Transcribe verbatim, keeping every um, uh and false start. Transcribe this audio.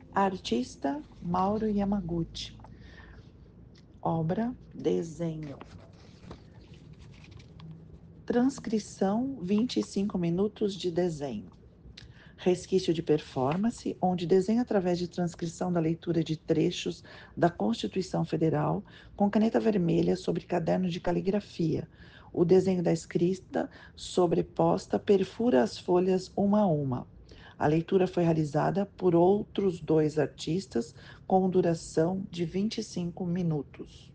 Artista Mauro Yamaguchi. Obra, desenho. Transcrição, vinte e cinco minutos de desenho. Resquício de performance, onde desenha através de transcrição da leitura de trechos da Constituição Federal com caneta vermelha sobre caderno de caligrafia. O desenho da escrita sobreposta perfura as folhas uma a uma. A leitura foi realizada por outros dois artistas com duração de vinte e cinco minutos.